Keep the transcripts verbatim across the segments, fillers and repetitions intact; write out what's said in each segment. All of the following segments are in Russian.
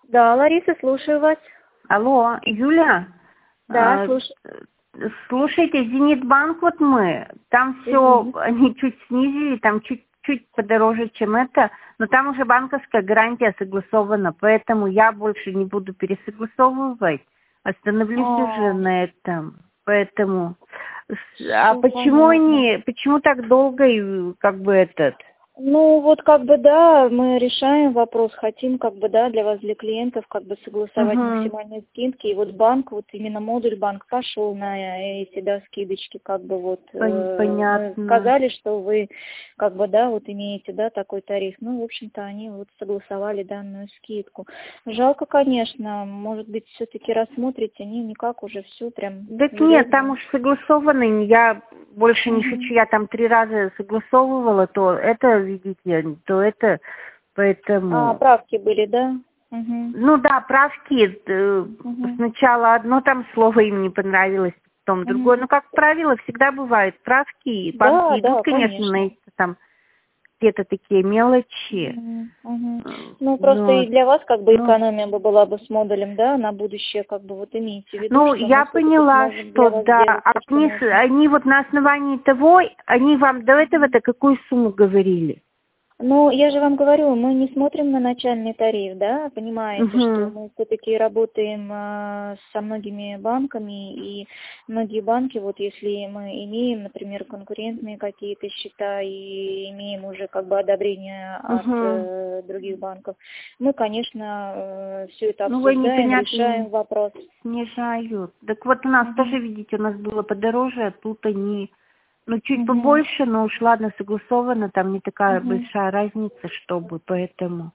Да, Лариса, слушаю вас. Алло, Юля? Да, а, слушаю. Слушайте, Зенитбанк, вот мы, там все, Извините. они чуть снизили, там чуть-чуть подороже, чем это, но там уже банковская гарантия согласована, поэтому я больше не буду пересогласовывать, остановлюсь уже А, на этом, поэтому... С- А все почему понятно. они, почему так долго, и как бы этот... Ну, вот как бы, да, мы решаем вопрос, хотим, как бы, да, для вас, для клиентов, как бы согласовать Угу, максимальные скидки. И вот банк, вот именно модуль банк пошел на эти, да, скидочки, как бы вот, э, мы понятно. сказали, что вы, как бы, да, вот имеете, да, такой тариф. Ну, в общем-то, они вот согласовали данную скидку. Жалко, конечно, может быть, все-таки рассмотрите, они никак уже все прям Так нет, там железно. уж согласовано, я больше не Мгм. хочу, я там три раза согласовывала, то это, видите, то это, А, поэтому... правки были, да? Угу. Ну да, правки, э, Угу. сначала одно там слово им не понравилось, потом другое, Угу. ну как правило, всегда бывает правки, и Да, банки идут, да, конечно, на конечно. эти там где-то такие мелочи, Мгм, мгм. Э, Ну, просто и вот, для вас как бы ну... экономия бы была бы с модулем, да, на будущее, как бы вот имейте в виду, Ну, что мы я все-таки поняла, сможем для что вас да, сделать а все, что они, с- можно. они вот на основании того, они вам до этого-то какую сумму говорили? Ну, я же вам говорю, мы не смотрим на начальный тариф, да, понимаете, что Угу, мы все-таки работаем а, со многими банками, и многие банки, вот если мы имеем, например, конкурентные какие-то счета и имеем уже как бы одобрение от угу. э, других банков, мы, конечно, все это Ну, вы обсуждаем, непонятно решаем вопрос. снижают. Так вот у нас Мгм. тоже, видите, у нас было подороже, а тут они, ну, чуть Мгм. побольше, но уж ладно, согласовано, там не такая Мгм. большая разница, чтобы, поэтому...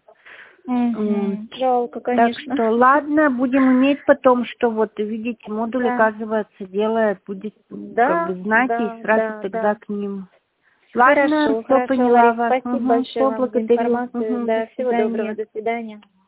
М, Мгм. Жалко, Так конечно. что, ладно, будем иметь потом, что вот, видите, модуль, Да, оказывается, делает, будет, м, как да, бы, знать, и да, сразу да, тогда да. к ним. Ладно, Хорошо, все хорошо, поняла Ларис, вас. спасибо Угу, большое все, вам за благодарю. информацию. Угу, до Да, всего доброго, свидания. до свидания.